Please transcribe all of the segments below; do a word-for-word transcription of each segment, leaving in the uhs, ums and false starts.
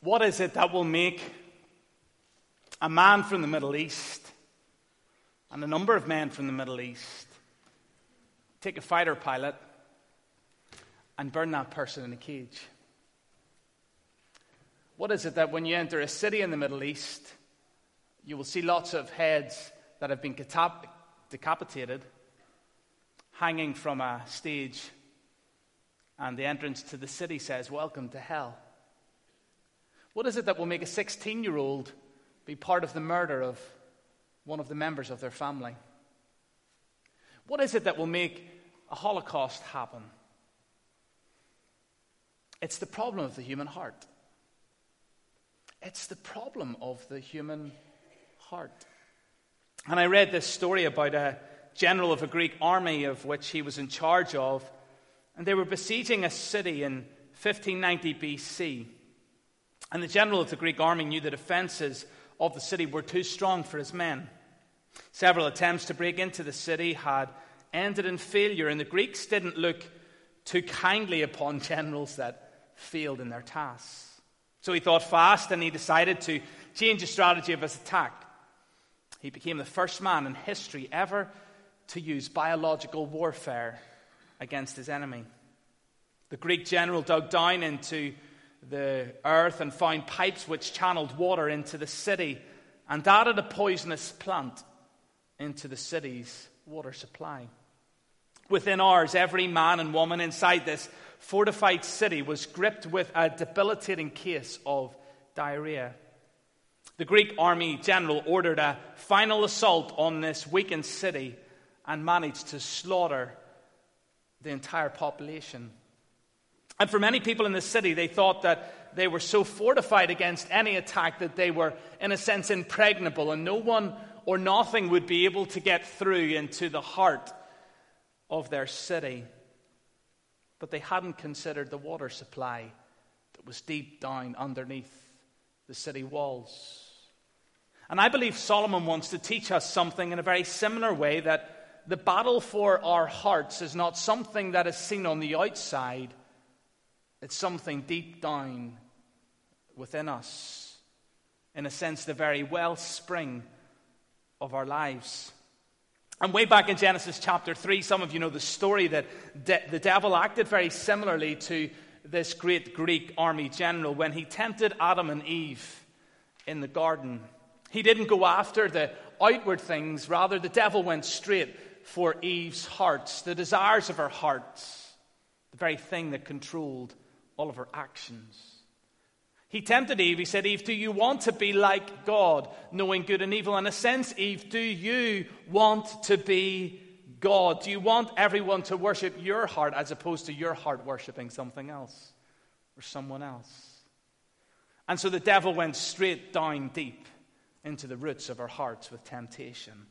What is it that will make a man from the Middle East and a number of men from the Middle East take a fighter pilot and burn that person in a cage? What is it that when you enter a city in the Middle East, you will see lots of heads that have been decap- decapitated hanging from a stage, and the entrance to the city says, "Welcome to hell"? What is it that will make a sixteen-year-old be part of the murder of one of the members of their family? What is it that will make a Holocaust happen? It's the problem of the human heart. It's the problem of the human heart. And I read this story about a general of a Greek army of which he was in charge of, and they were besieging a city in fifteen ninety B C. And the general of the Greek army knew the defenses of the city were too strong for his men. Several attempts to break into the city had ended in failure, and the Greeks didn't look too kindly upon generals that failed in their tasks. So he thought fast, and he decided to change the strategy of his attack. He became the first man in history ever to use biological warfare against his enemy. The Greek general dug down into the earth and found pipes which channeled water into the city and added a poisonous plant into the city's water supply. Within hours, every man and woman inside this fortified city was gripped with a debilitating case of diarrhea. The Greek army general ordered a final assault on this weakened city and managed to slaughter the entire population. And for many people in the city, they thought that they were so fortified against any attack that they were, in a sense, impregnable, and no one or nothing would be able to get through into the heart of their city. But they hadn't considered the water supply that was deep down underneath the city walls. And I believe Solomon wants to teach us something in a very similar way, that the battle for our hearts is not something that is seen on the outside. It's something deep down within us. In a sense, the very wellspring of our lives. And way back in Genesis chapter three, some of you know the story that de- the devil acted very similarly to this great Greek army general when he tempted Adam and Eve in the garden. He didn't go after the outward things. Rather, the devil went straight for Eve's hearts, the desires of her hearts, the very thing that controlled all of her actions. He tempted Eve. He said, "Eve, do you want to be like God, knowing good and evil?" In a sense, Eve, do you want to be God? Do you want everyone to worship your heart as opposed to your heart worshiping something else or someone else? And so the devil went straight down deep into the roots of our hearts with temptation.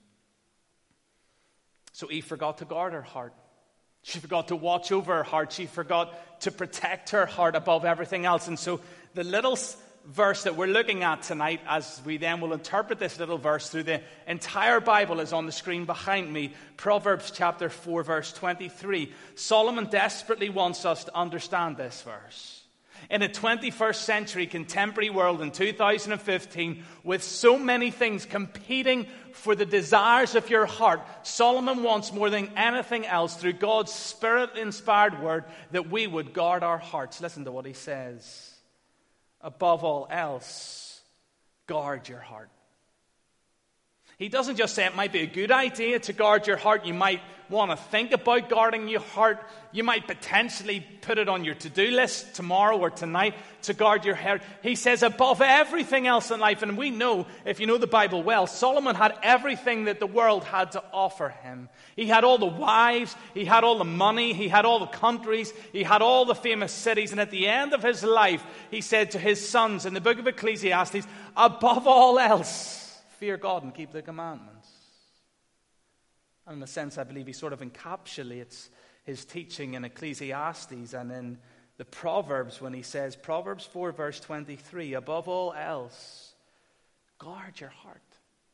So Eve forgot to guard her heart. She forgot to watch over her heart. She forgot to protect her heart above everything else. And so the little verse that we're looking at tonight, as we then will interpret this little verse through the entire Bible, is on the screen behind me. Proverbs chapter four, verse twenty-three. Solomon desperately wants us to understand this verse. In a twenty-first century contemporary world in two thousand fifteen, with so many things competing for the desires of your heart, Solomon wants more than anything else, through God's Spirit-inspired word, that we would guard our hearts. Listen to what he says. Above all else, guard your heart. He doesn't just say it might be a good idea to guard your heart. You might want to think about guarding your heart. You might potentially put it on your to-do list tomorrow or tonight to guard your heart. He says above everything else in life, and we know, if you know the Bible well, Solomon had everything that the world had to offer him. He had all the wives, he had all the money, he had all the countries, he had all the famous cities, and at the end of his life, he said to his sons in the book of Ecclesiastes, above all else, fear God and keep the commandments. And in a sense, I believe he sort of encapsulates his teaching in Ecclesiastes and in the Proverbs when he says, Proverbs four, verse twenty-three, above all else, guard your heart.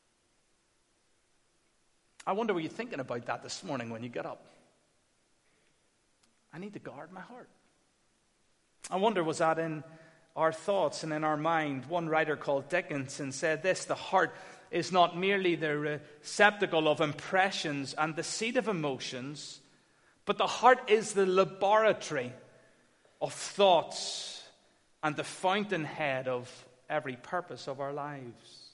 I wonder, were you thinking about that this morning when you got up? I need to guard my heart. I wonder, was that in our thoughts and in our mind. One writer called Dickinson said this: the heart is not merely the receptacle of impressions and the seat of emotions, but the heart is the laboratory of thoughts and the fountainhead of every purpose of our lives.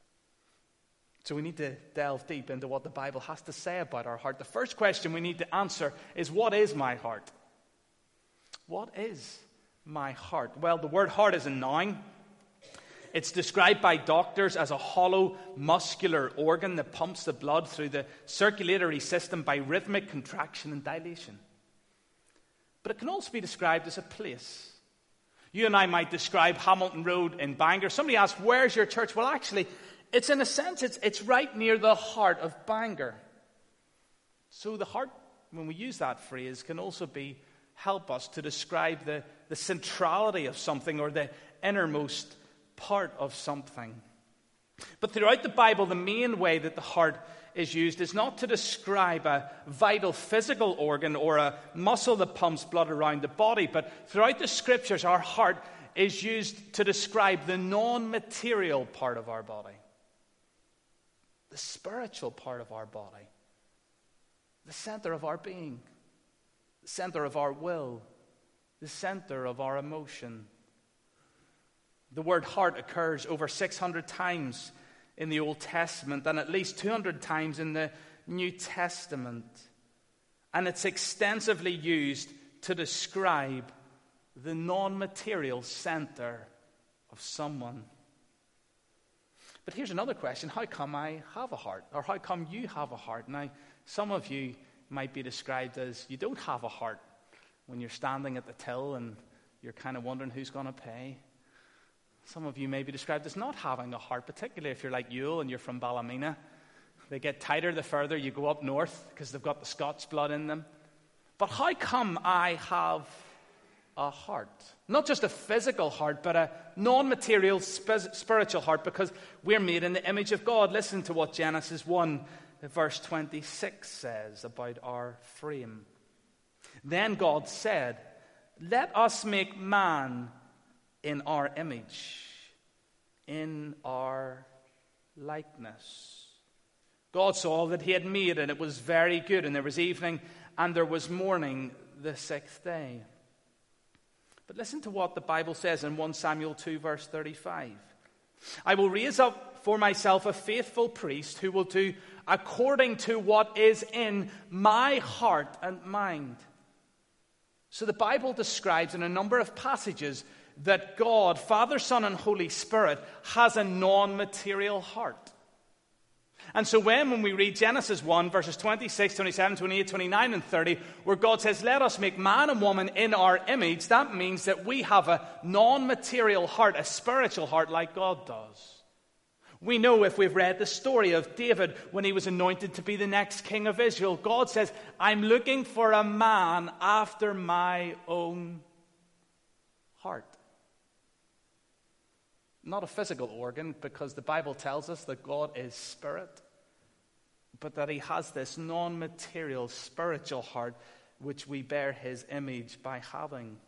So we need to delve deep into what the Bible has to say about our heart. The first question we need to answer is, what is my heart? What is my heart? Well, the word heart is a noun. It's described by doctors as a hollow, muscular organ that pumps the blood through the circulatory system by rhythmic contraction and dilation. But it can also be described as a place. You and I might describe Hamilton Road in Bangor. Somebody asks, where's your church? Well, actually, it's in a sense, it's, it's right near the heart of Bangor. So the heart, when we use that phrase, can also be help us to describe the, the centrality of something or the innermost part of something. But throughout the Bible, the main way that the heart is used is not to describe a vital physical organ or a muscle that pumps blood around the body, but throughout the scriptures, our heart is used to describe the non-material part of our body, the spiritual part of our body, the center of our being, the center of our will, the center of our emotion. The word heart occurs over six hundred times in the Old Testament and at least two hundred times in the New Testament. And it's extensively used to describe the non-material center of someone. But here's another question. How come I have a heart? Or how come you have a heart? Now, some of you might be described as you don't have a heart when you're standing at the till and you're kind of wondering who's going to pay. Some of you may be described as not having a heart, particularly if you're like Yule and you're from Ballymena. They get tighter the further you go up north because they've got the Scots blood in them. But how come I have a heart? Not just a physical heart, but a non-material sp- spiritual heart, because we're made in the image of God. Listen to what Genesis one, verse twenty-six says about our frame. Then God said, "Let us make man in our image, in our likeness." God saw that he had made, and it was very good. And there was evening, and there was morning the sixth day. But listen to what the Bible says in First Samuel two, verse thirty-five. "I will raise up for myself a faithful priest who will do according to what is in my heart and mind." So the Bible describes in a number of passages that God, Father, Son, and Holy Spirit, has a non-material heart. And so when, when we read Genesis one, verses twenty-six, twenty-seven, twenty-eight, twenty-nine, and thirty, where God says, "Let us make man and woman in our image," that means that we have a non-material heart, a spiritual heart like God does. We know, if we've read the story of David when he was anointed to be the next king of Israel, God says, "I'm looking for a man after my own heart." Not a physical organ, because the Bible tells us that God is spirit, but that he has this non-material spiritual heart which we bear his image by having.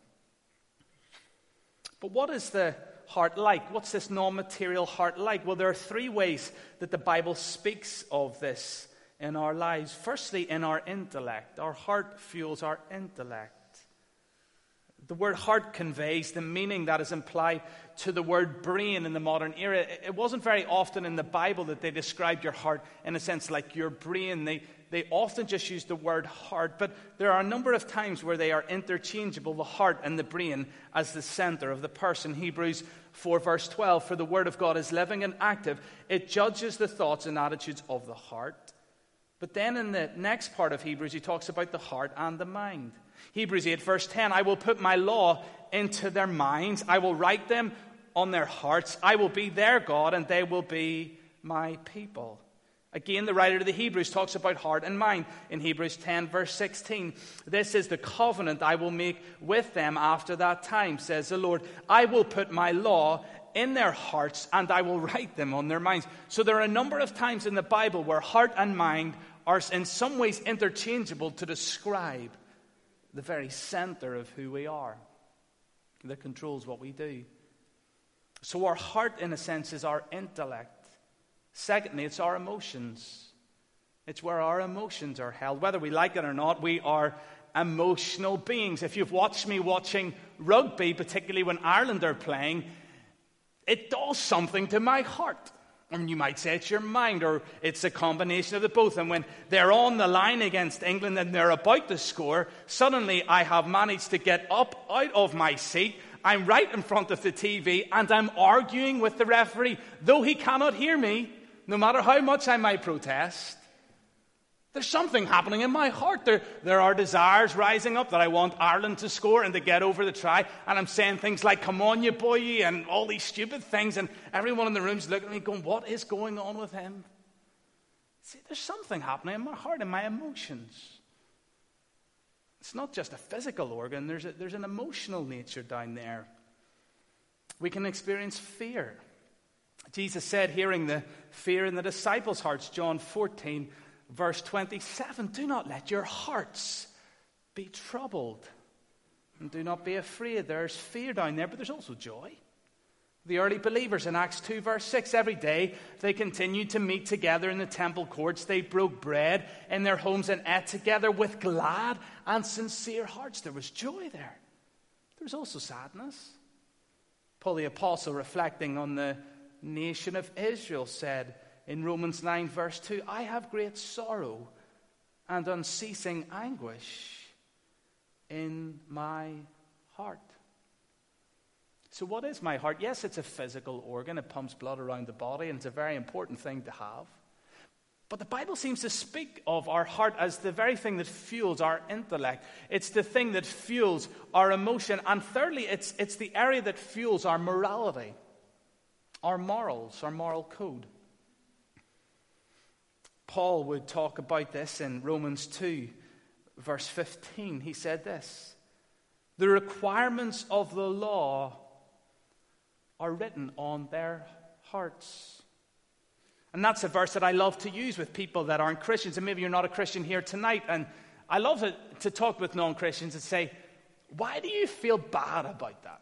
But what is the heart like? What's this non-material heart like? Well, there are three ways that the Bible speaks of this in our lives. Firstly, in our intellect. Our heart fuels our intellect. The word heart conveys the meaning that is implied to the word brain in the modern era. It wasn't very often in the Bible that they described your heart in a sense like your brain. They, they often just use the word heart, but there are a number of times where they are interchangeable, the heart and the brain, as the center of the person. Hebrews four, verse twelve, "For the word of God is living and active. It judges the thoughts and attitudes of the heart." But then in the next part of Hebrews, he talks about the heart and the mind. Hebrews eight, verse ten, "I will put my law into their minds. I will write them on their hearts. I will be their God, and they will be my people." Again, the writer of the Hebrews talks about heart and mind. In Hebrews ten, verse sixteen, "This is the covenant I will make with them after that time, says the Lord. I will put my law in their hearts, and I will write them on their minds." So there are a number of times in the Bible where heart and mind are in some ways interchangeable to describe the very center of who we are, that controls what we do. So our heart, in a sense, is our intellect. Secondly, it's our emotions. It's where our emotions are held. Whether we like it or not, we are emotional beings. If you've watched me watching rugby, particularly when Ireland are playing, it does something to my heart. And you might say it's your mind, or it's a combination of the both. And when they're on the line against England and they're about to score, suddenly I have managed to get up out of my seat. I'm right in front of the T V, and I'm arguing with the referee, though he cannot hear me, no matter how much I might protest. There's something happening in my heart. There, there are desires rising up that I want Ireland to score and to get over the try. And I'm saying things like, come on, you boy, and all these stupid things. And everyone in the room's looking at me going, what is going on with him? See, there's something happening in my heart, in my emotions. It's not just a physical organ. There's, a, there's an emotional nature down there. We can experience fear. Jesus said, hearing the fear in the disciples' hearts, John fourteen, verse twenty-seven, do not let your hearts be troubled, and do not be afraid. There's fear down there, but there's also joy. The early believers in Acts two, verse six, every day they continued to meet together in the temple courts. They broke bread in their homes and ate together with glad and sincere hearts. There was joy there. There was also sadness. Paul the Apostle, reflecting on the nation of Israel, said in Romans nine, verse two, I have great sorrow and unceasing anguish in my heart. So what is my heart? Yes, it's a physical organ. It pumps blood around the body, and it's a very important thing to have. But the Bible seems to speak of our heart as the very thing that fuels our intellect. It's the thing that fuels our emotion. And thirdly, it's, it's the area that fuels our morality, our morals, our moral code. Paul would talk about this in Romans two, verse fifteen. He said this, the requirements of the law are written on their hearts. And that's a verse that I love to use with people that aren't Christians. And maybe you're not a Christian here tonight. And I love to, to talk with non-Christians and say, why do you feel bad about that?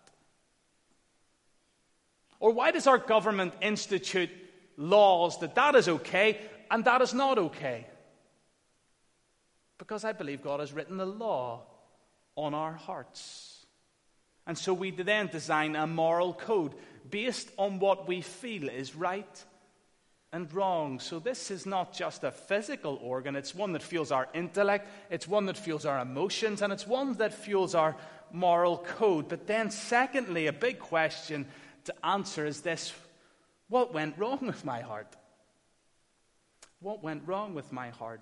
Or why does our government institute laws that that is okay and that is not okay? Because I believe God has written the law on our hearts. And so we then design a moral code based on what we feel is right and wrong. So this is not just a physical organ. It's one that fuels our intellect. It's one that fuels our emotions. And it's one that fuels our moral code. But then secondly, a big question to answer is this. What went wrong with my heart? What went wrong with my heart?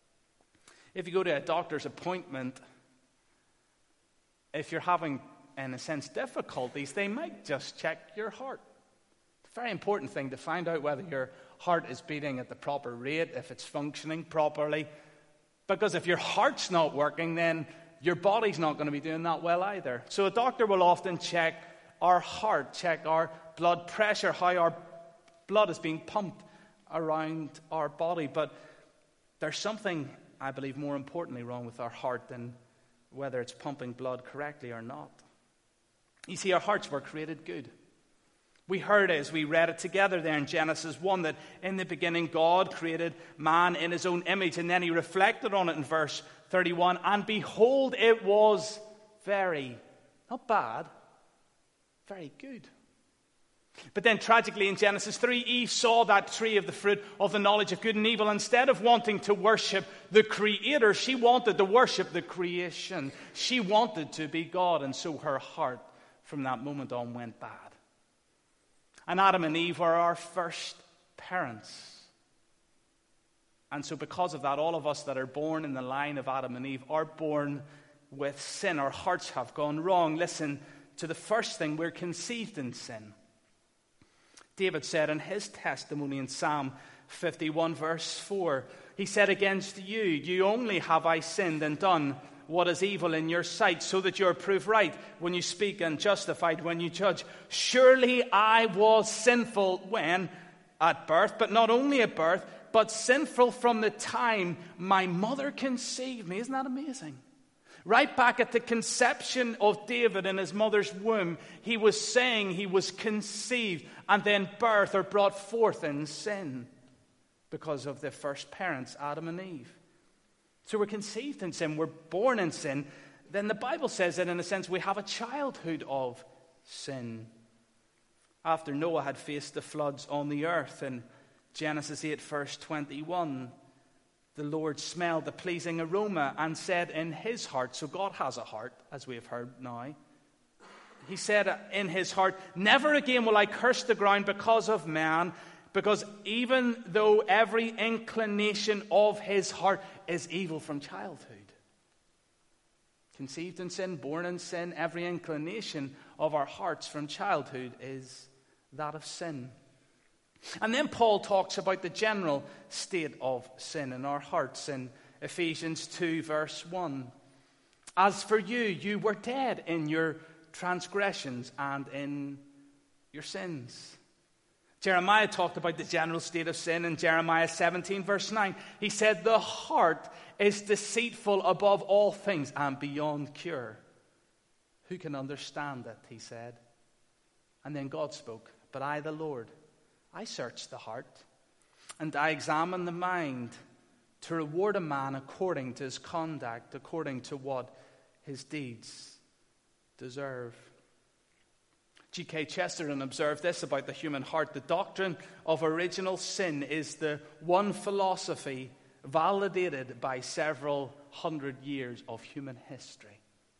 If you go to a doctor's appointment, if you're having, in a sense, difficulties, they might just check your heart. It's a very important thing to find out whether your heart is beating at the proper rate, if it's functioning properly. Because if your heart's not working, then your body's not going to be doing that well either. So a doctor will often check our heart, check our blood pressure, how our blood is being pumped around our body. But there's something, I believe, more importantly wrong with our heart than whether it's pumping blood correctly or not. You see, our hearts were created good. We heard as we read it together there in Genesis one that in the beginning God created man in his own image, and then he reflected on it in verse thirty-one, and behold, it was very, not bad, very good. But then tragically in Genesis three, Eve saw that tree of the fruit of the knowledge of good and evil. Instead of wanting to worship the Creator, she wanted to worship the creation. She wanted to be God, and so her heart from that moment on went bad. And Adam and Eve are our first parents. And so because of that, all of us that are born in the line of Adam and Eve are born with sin. Our hearts have gone wrong. Listen to the first thing, we're conceived in sin. David said in his testimony in Psalm fifty-one, verse four, he said, against you, you only have I sinned and done what is evil in your sight, so that you are proved right when you speak and justified when you judge. Surely I was sinful when at birth, but not only at birth, but sinful from the time my mother conceived me. Isn't that amazing? Right back at the conception of David in his mother's womb, he was saying he was conceived and then birthed or brought forth in sin because of the first parents, Adam and Eve. So we're conceived in sin, we're born in sin. Then the Bible says that in a sense we have a childhood of sin. After Noah had faced the floods on the earth in Genesis eight verse twenty-one, the Lord smelled the pleasing aroma and said in his heart, so God has a heart, as we have heard now. He said in his heart, never again will I curse the ground because of man, because even though every inclination of his heart is evil from childhood. Conceived in sin, born in sin, every inclination of our hearts from childhood is that of sin. And then Paul talks about the general state of sin in our hearts in Ephesians two verse one. As for you, you were dead in your transgressions and in your sins. Jeremiah talked about the general state of sin in Jeremiah seventeen verse nine. He said, the heart is deceitful above all things and beyond cure. Who can understand it, he said. And then God spoke, but I, the Lord, I search the heart, and I examine the mind to reward a man according to his conduct, according to what his deeds deserve. G K Chesterton observed this about the human heart. The doctrine of original sin is the one philosophy validated by several hundred years of human history.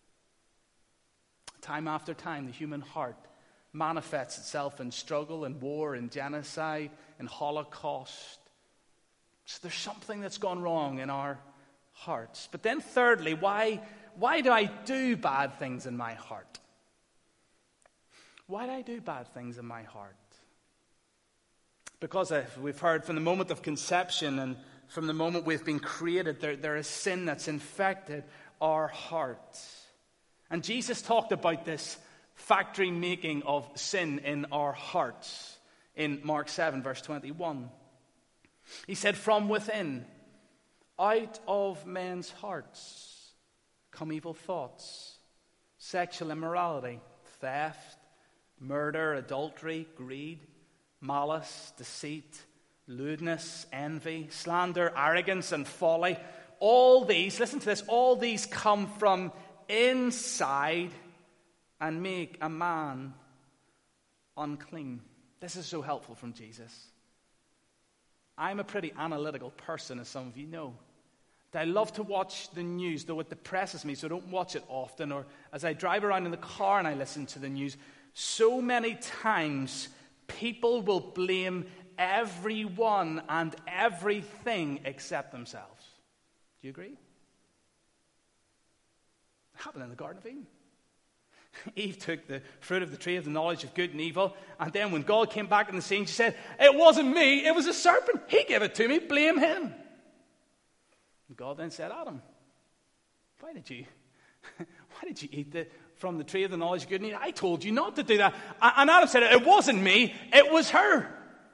Time after time, the human heart manifests itself in struggle, in war, in genocide, in Holocaust. So there's something that's gone wrong in our hearts. But then thirdly, why, why do I do bad things in my heart? Why do I do bad things in my heart? Because if we've heard from the moment of conception and from the moment we've been created, there, there is sin that's infected our hearts. And Jesus talked about this factory making of sin in our hearts in Mark seven verse twenty-one. He said, from within, out of men's hearts come evil thoughts, sexual immorality, theft, murder, adultery, greed, malice, deceit, lewdness, envy, slander, arrogance, and folly. All these, listen to this, all these come from inside and make a man unclean. This is so helpful from Jesus. I'm a pretty analytical person, as some of you know. I love to watch the news, though it depresses me, so I don't watch it often. Or as I drive around in the car and I listen to the news, so many times people will blame everyone and everything except themselves. Do you agree? It happened in the Garden of Eden. Eve took the fruit of the tree of the knowledge of good and evil, and then when God came back in the scene, she said, it wasn't me, it was a serpent. He gave it to me, blame him. And God then said, Adam, why did you, why did you eat the, from the tree of the knowledge of good and evil? I told you not to do that. And Adam said, it wasn't me, it was her.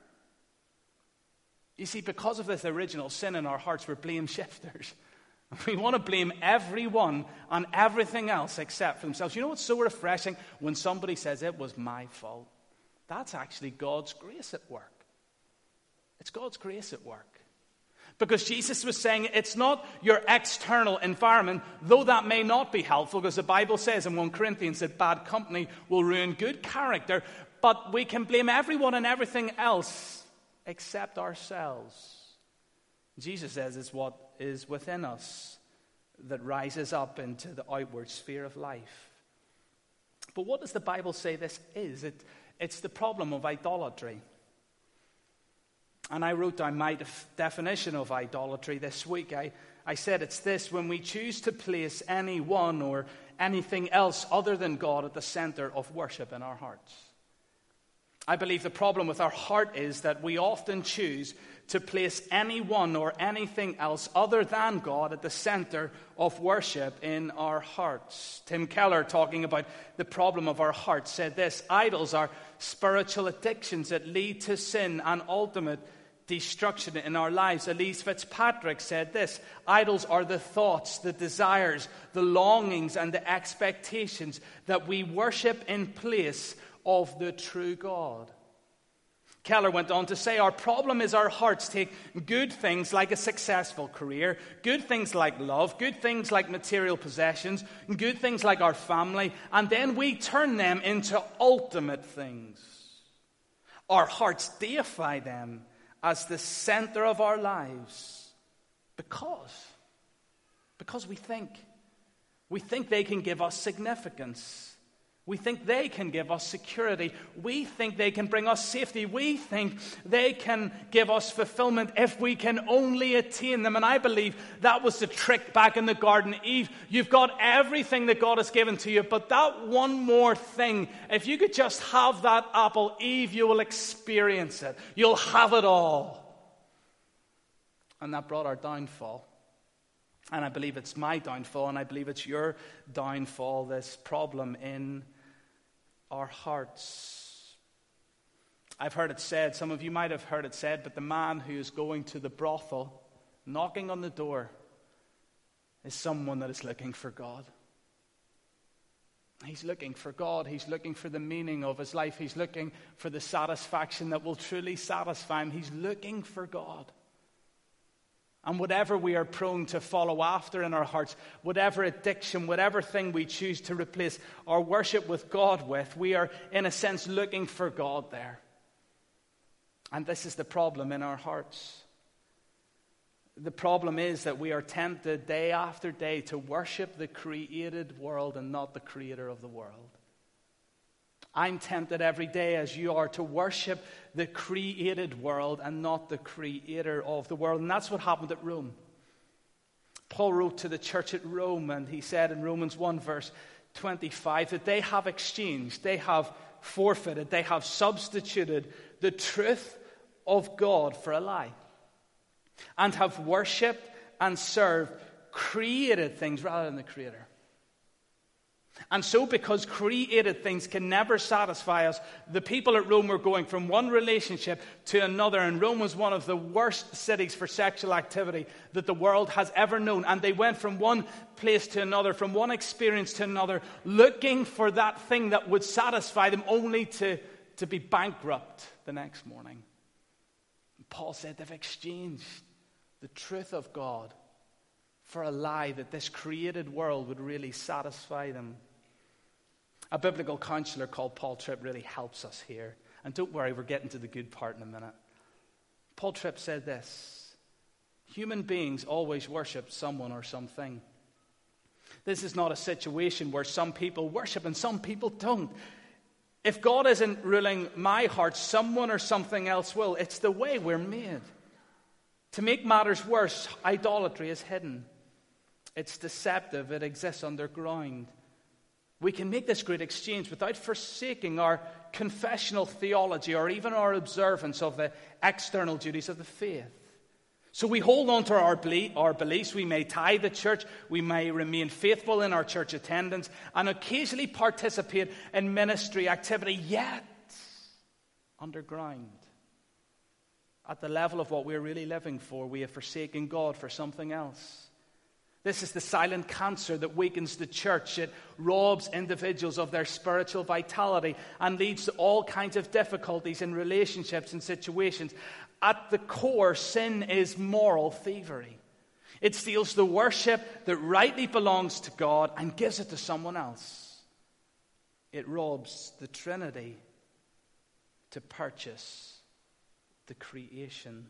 You see, because of this original sin in our hearts, we're blame shifters. We want to blame everyone on everything else except for themselves. You know what's so refreshing? When somebody says, it was my fault. That's actually God's grace at work. It's God's grace at work. Because Jesus was saying it's not your external environment, though that may not be helpful, because the Bible says in First Corinthians that bad company will ruin good character, but we can blame everyone and everything else except ourselves. Jesus says it's what is within us that rises up into the outward sphere of life. But what does the Bible say this is? It, it's the problem of idolatry. And I wrote down my def- definition of idolatry this week. I, I said it's this: when we choose to place anyone or anything else other than God at the center of worship in our hearts. I believe the problem with our heart is that we often choose to place anyone or anything else other than God at the center of worship in our hearts. Tim Keller, talking about the problem of our hearts, said this: idols are spiritual addictions that lead to sin and ultimate destruction in our lives. Elise Fitzpatrick said this: idols are the thoughts, the desires, the longings, and the expectations that we worship in place of the true God. Keller went on to say, our problem is our hearts take good things like a successful career, good things like love, good things like material possessions, good things like our family, and then we turn them into ultimate things. Our hearts deify them as the center of our lives because, because we think. We think they can give us significance. We think they can give us security. We think they can bring us safety. We think they can give us fulfillment if we can only attain them. And I believe that was the trick back in the Garden of Eve. You've got everything that God has given to you, but that one more thing, if you could just have that apple, Eve, you will experience it. You'll have it all. And that brought our downfall. And I believe it's my downfall, and I believe it's your downfall, this problem in our hearts. I've heard it said, some of you might have heard it said, but the man who is going to the brothel, knocking on the door, is someone that is looking for God. He's looking for God. He's looking for the meaning of his life. He's looking for the satisfaction that will truly satisfy him. He's looking for God. And whatever we are prone to follow after in our hearts, whatever addiction, whatever thing we choose to replace our worship with God with, we are, in a sense, looking for God there. And this is the problem in our hearts. The problem is that we are tempted day after day to worship the created world and not the creator of the world. I'm tempted every day, as you are, to worship the created world and not the creator of the world. And that's what happened at Rome. Paul wrote to the church at Rome, and he said in Romans one verse twenty-five that they have exchanged, they have forfeited, they have substituted the truth of God for a lie, and have worshipped and served created things rather than the creator. And so, because created things can never satisfy us, the people at Rome were going from one relationship to another. And Rome was one of the worst cities for sexual activity that the world has ever known. And they went from one place to another, from one experience to another, looking for that thing that would satisfy them, only to, to be bankrupt the next morning. And Paul said they've exchanged the truth of God for a lie that this created world would really satisfy them. A biblical counselor called Paul Tripp really helps us here. And don't worry, we're getting to the good part in a minute. Paul Tripp said this: human beings always worship someone or something. This is not a situation where some people worship and some people don't. If God isn't ruling my heart, someone or something else will. It's the way we're made. To make matters worse, idolatry is hidden. It's deceptive. It exists underground. We can make this great exchange without forsaking our confessional theology or even our observance of the external duties of the faith. So we hold on to our beliefs. We may tithe the church. We may remain faithful in our church attendance and occasionally participate in ministry activity, yet underground, at the level of what we're really living for, we have forsaken God for something else. This is the silent cancer that weakens the church. It robs individuals of their spiritual vitality and leads to all kinds of difficulties in relationships and situations. At the core, sin is moral thievery. It steals the worship that rightly belongs to God and gives it to someone else. It robs the Trinity to purchase the creation.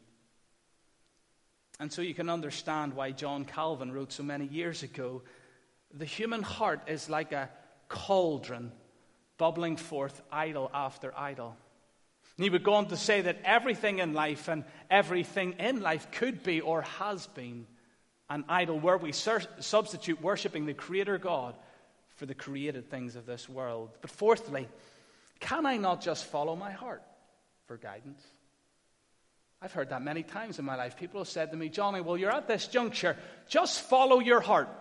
And so you can understand why John Calvin wrote so many years ago, the human heart is like a cauldron bubbling forth idol after idol. And he would go on to say that everything in life and everything in life could be or has been an idol, where we sur- substitute worshiping the Creator God for the created things of this world. But fourthly, can I not just follow my heart for guidance? I've heard that many times in my life. People have said to me, Johnny, well, you're at this juncture. Just follow your heart.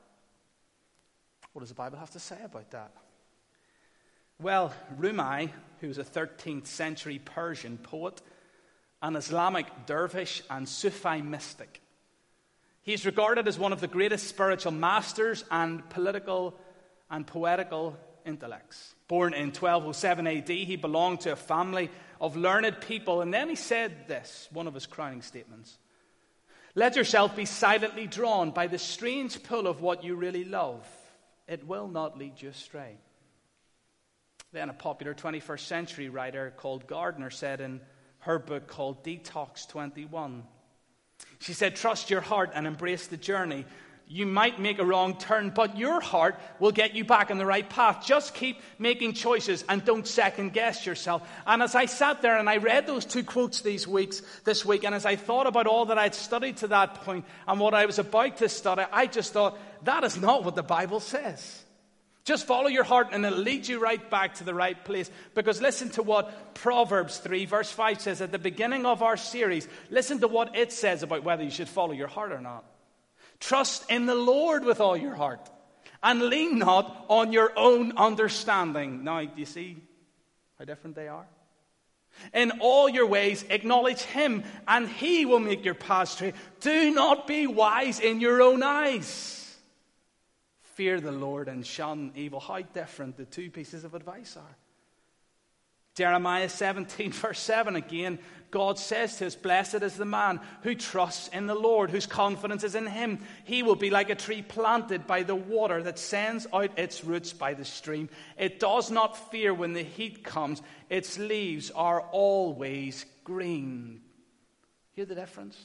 What does the Bible have to say about that? Well, Rumi, who was a thirteenth century Persian poet an Islamic dervish and Sufi mystic. He's regarded as one of the greatest spiritual masters and political and poetical intellects. Born in twelve oh seven A D, he belonged to a family of learned people. And then he said this, one of his crowning statements: "Let yourself be silently drawn by the strange pull of what you really love. It will not lead you astray." Then a popular twenty-first century writer called Gardner said in her book called Detox twenty-one, she said, "Trust your heart and embrace the journey. You might make a wrong turn, but your heart will get you back on the right path. Just keep making choices and don't second guess yourself." And as I sat there and I read those two quotes these weeks, this week, and as I thought about all that I'd studied to that point and what I was about to study, I just thought, that is not what the Bible says. Just follow your heart and it'll lead you right back to the right place. Because listen to what Proverbs three verse five says at the beginning of our series. Listen to what it says about whether you should follow your heart or not. "Trust in the Lord with all your heart and lean not on your own understanding." Now, do you see how different they are? "In all your ways acknowledge him and he will make your path straight. Do not be wise in your own eyes. Fear the Lord and shun evil." How different the two pieces of advice are. Jeremiah seventeen verse seven again, God says to us, "Blessed is the man who trusts in the Lord, whose confidence is in him. He will be like a tree planted by the water that sends out its roots by the stream. It does not fear when the heat comes. Its leaves are always green." Hear the difference?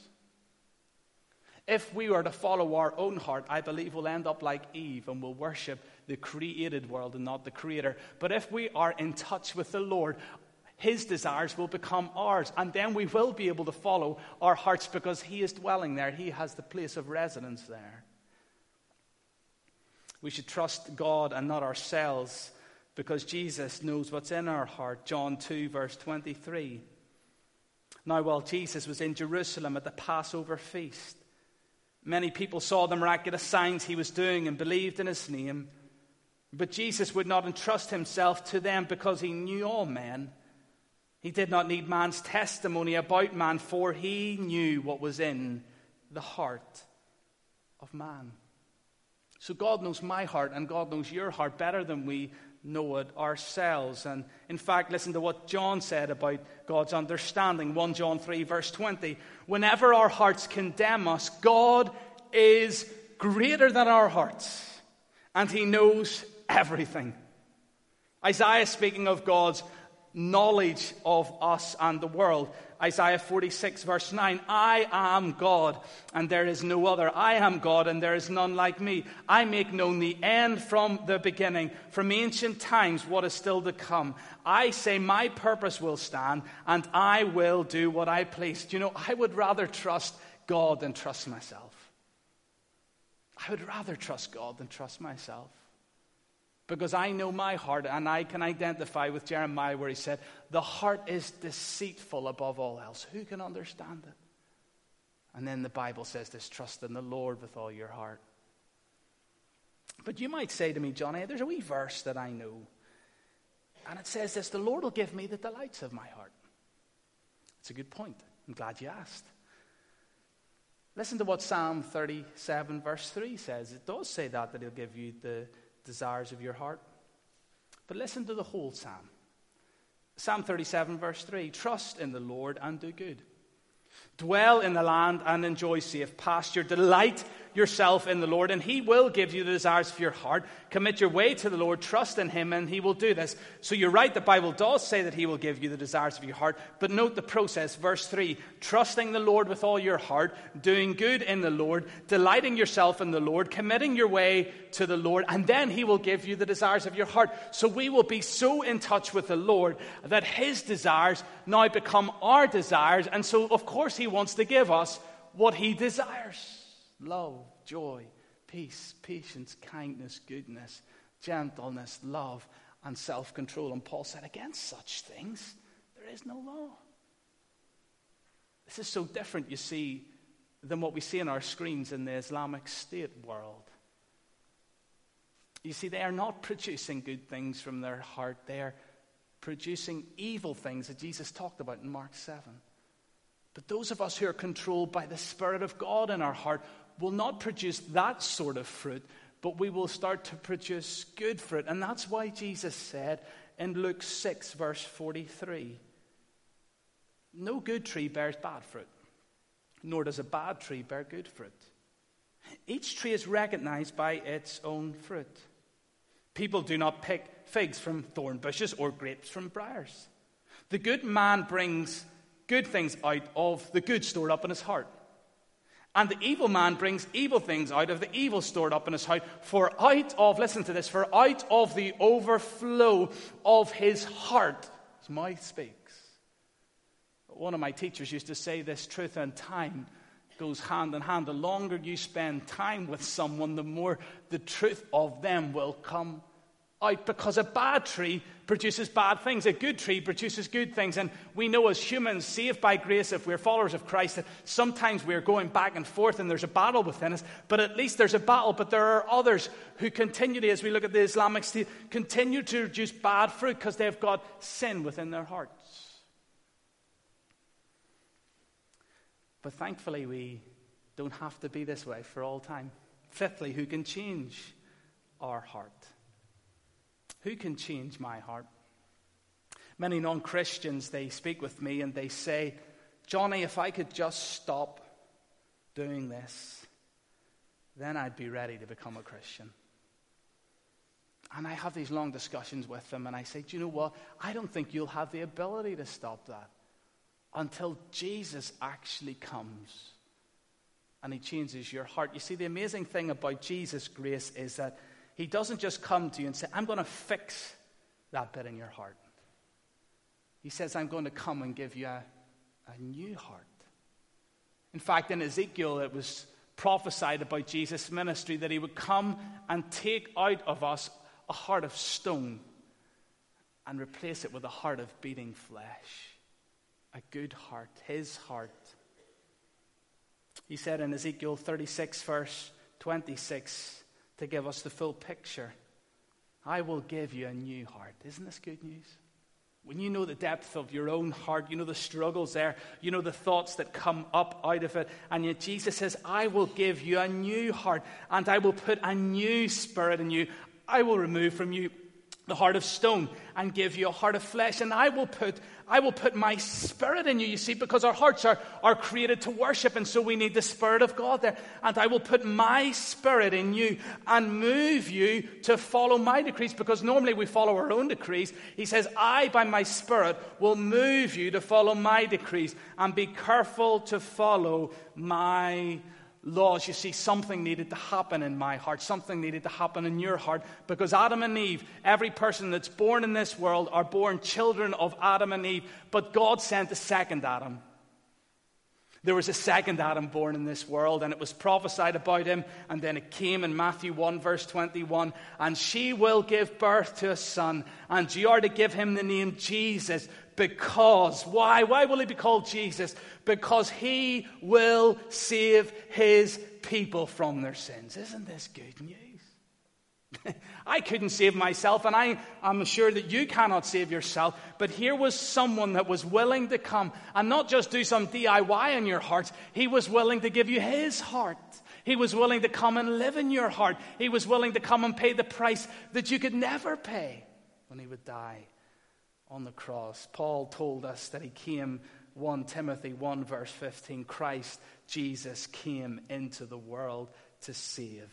If we were to follow our own heart, I believe we'll end up like Eve and we'll worship the created world and not the Creator. But if we are in touch with the Lord, his desires will become ours. And then we will be able to follow our hearts because he is dwelling there. He has the place of residence there. We should trust God and not ourselves because Jesus knows what's in our heart. John two verse twenty-three. "Now while Jesus was in Jerusalem at the Passover feast, many people saw the miraculous signs he was doing and believed in his name. But Jesus would not entrust himself to them because he knew all men. He did not need man's testimony about man, for he knew what was in the heart of man." So God knows my heart and God knows your heart better than we know it ourselves. And in fact, listen to what John said about God's understanding. First John three verse twenty. "Whenever our hearts condemn us, God is greater than our hearts, and he knows everything." Isaiah speaking of God's knowledge of us and the world. Isaiah forty-six verse nine. "I am God and there is no other. I am God and there is none like me. I make known the end from the beginning, from ancient times what is still to come. I say my purpose will stand and I will do what I please." Do you know, I would rather trust God than trust myself. I would rather trust God than trust myself. Because I know my heart and I can identify with Jeremiah where he said, "The heart is deceitful above all else. Who can understand it?" And then the Bible says this: trust in the Lord with all your heart. But you might say to me, "Johnny, there's a wee verse that I know. And it says this: the Lord will give me the delights of my heart." It's a good point. I'm glad you asked. Listen to what Psalm thirty-seven verse three says. It does say that, that he'll give you the desires of your heart. But listen to the whole psalm. Psalm thirty-seven verse three. "Trust in the Lord and do good. Dwell in the land and enjoy safe pasture. Delight yourself in the Lord, and he will give you the desires of your heart. Commit your way to the Lord, trust in him, and he will do this." So you're right, the Bible does say that he will give you the desires of your heart. But note the process, verse three. Trusting the Lord with all your heart, doing good in the Lord, delighting yourself in the Lord, committing your way to the Lord, and then he will give you the desires of your heart. So we will be so in touch with the Lord that his desires now become our desires. And so, of course, he wants to give us what he desires. Love, joy, peace, patience, kindness, goodness, gentleness, love, and self-control. And Paul said, against such things, there is no law. This is so different, you see, than what we see on our screens in the Islamic State world. You see, they are not producing good things from their heart. They are producing evil things that Jesus talked about in Mark seven. But those of us who are controlled by the Spirit of God in our heart will not produce that sort of fruit, but we will start to produce good fruit. And that's why Jesus said in Luke six, verse forty-three, no good tree bears bad fruit, nor does a bad tree bear good fruit. Each tree is recognized by its own fruit. People do not pick figs from thorn bushes or grapes from briars. The good man brings good things out of the good stored up in his heart. And the evil man brings evil things out of the evil stored up in his heart. For out of, listen to this, for out of the overflow of his heart, his mouth speaks. One of my teachers used to say this: truth and time goes hand in hand. The longer you spend time with someone, the more the truth of them will come out, because a bad tree produces bad things. A good tree produces good things. And we know as humans, saved by grace, if we're followers of Christ, that sometimes we're going back and forth and there's a battle within us. But at least there's a battle. But there are others who continually, as we look at the Islamic State, continue to produce bad fruit because they've got sin within their hearts. But thankfully, we don't have to be this way for all time. Fifthly, who can change our heart? Who can change my heart? Many non-Christians, they speak with me and they say, Johnny, if I could just stop doing this, then I'd be ready to become a Christian. And I have these long discussions with them and I say, do you know what? I don't think you'll have the ability to stop that until Jesus actually comes and he changes your heart. You see, the amazing thing about Jesus' grace is that he doesn't just come to you and say, I'm going to fix that bit in your heart. He says, I'm going to come and give you a, a new heart. In fact, in Ezekiel, it was prophesied about Jesus' ministry that he would come and take out of us a heart of stone and replace it with a heart of beating flesh. A good heart, his heart. He said in Ezekiel thirty-six, verse twenty-six, to give us the full picture, I will give you a new heart. Isn't this good news? When you know the depth of your own heart, you know the struggles there, you know the thoughts that come up out of it, and yet Jesus says, I will give you a new heart, and I will put a new spirit in you. I will remove from you the heart of stone and give you a heart of flesh, and I will put I will put my spirit in you, you see, because our hearts are, are created to worship, and so we need the Spirit of God there. And I will put my spirit in you and move you to follow my decrees, because normally we follow our own decrees. He says, I, by my Spirit, will move you to follow my decrees and be careful to follow my laws. You see, something needed to happen in my heart. Something needed to happen in your heart. Because Adam and Eve, every person that's born in this world are born children of Adam and Eve. But God sent a second Adam. There was a second Adam born in this world, and it was prophesied about him. And then it came in Matthew one, verse twenty-one. And she will give birth to a son, and you are to give him the name Jesus. Because, why? Why will he be called Jesus? Because he will save his people from their sins. Isn't this good news? I couldn't save myself, and I, I'm sure that you cannot save yourself. But here was someone that was willing to come and not just do some D I Y in your hearts. He was willing to give you his heart. He was willing to come and live in your heart. He was willing to come and pay the price that you could never pay when he would die on the cross. Paul told us that he came, First Timothy one, verse fifteen, Christ Jesus came into the world to save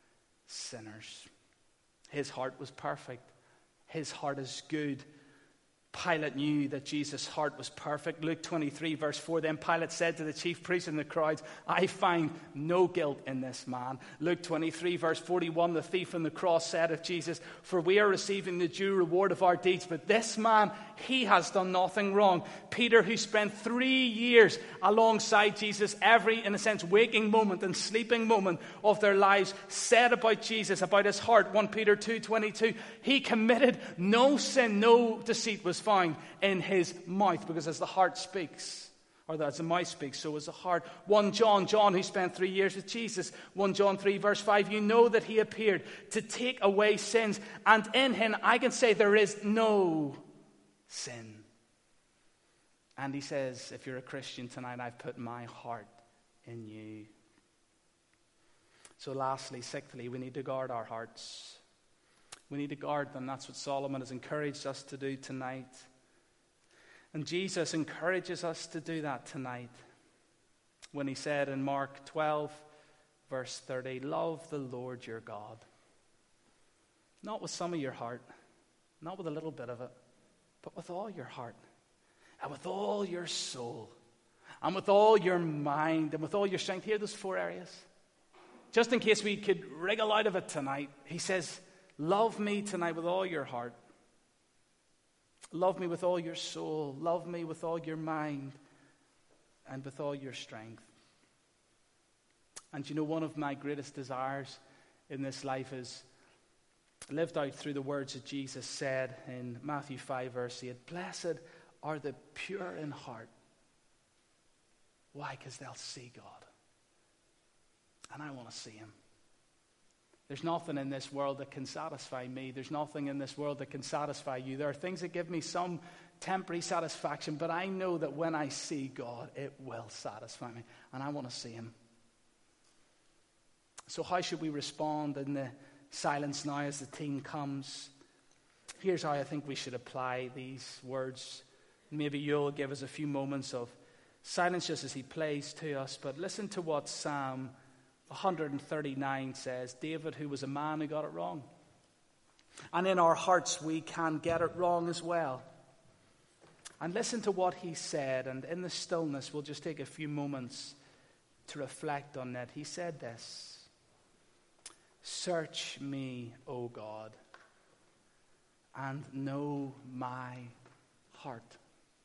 sinners. His heart was perfect. His heart is good. Pilate knew that Jesus' heart was perfect. Luke twenty-three, verse four, then Pilate said to the chief priests and the crowds, I find no guilt in this man. Luke twenty-three, verse forty-one, the thief on the cross said of Jesus, for we are receiving the due reward of our deeds, but this man, he has done nothing wrong. Peter, who spent three years alongside Jesus, every, in a sense, waking moment and sleeping moment of their lives, said about Jesus, about his heart, First Peter two twenty-two, he committed no sin, no deceit was found in his mouth, because as the heart speaks, or as the mouth speaks, so is the heart. First John, John who spent three years with Jesus, First John three verse five, you know that he appeared to take away sins, and in him I can say there is no sin. And he says, if you're a Christian tonight, I've put my heart in you. So lastly, sixthly, we need to guard our hearts. We need to guard them. That's what Solomon has encouraged us to do tonight. And Jesus encourages us to do that tonight when he said in Mark twelve, verse thirty, love the Lord your God. Not with some of your heart, not with a little bit of it, but with all your heart, and with all your soul, and with all your mind, and with all your strength. Here are those four areas. Just in case we could wriggle out of it tonight, he says, love me tonight with all your heart. Love me with all your soul. Love me with all your mind and with all your strength. And you know, one of my greatest desires in this life is lived out through the words that Jesus said in Matthew five, verse eight. Blessed are the pure in heart. Why? Because they'll see God. And I want to see him. There's nothing in this world that can satisfy me. There's nothing in this world that can satisfy you. There are things that give me some temporary satisfaction, but I know that when I see God, it will satisfy me. And I want to see him. So how should we respond in the silence now as the team comes? Here's how I think we should apply these words. Maybe you'll give us a few moments of silence just as he plays to us, but listen to what Psalm one thirty-nine says. David, who was a man who got it wrong. And in our hearts we can get it wrong as well. And listen to what he said, and in the stillness we'll just take a few moments to reflect on that. He said this: search me, O God, and know my heart.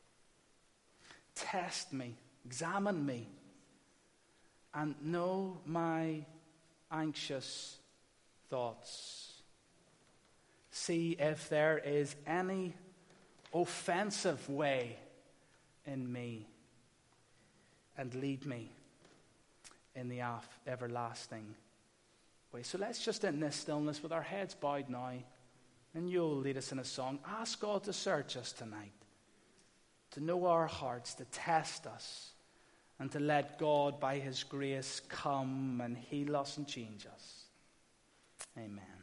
Test me, examine me, and know my anxious thoughts. See if there is any offensive way in me, and lead me in the everlasting way. So let's just, in this stillness, with our heads bowed now, and you'll lead us in a song, ask God to search us tonight, to know our hearts, to test us, and to let God, by his grace, come and heal us and change us. Amen.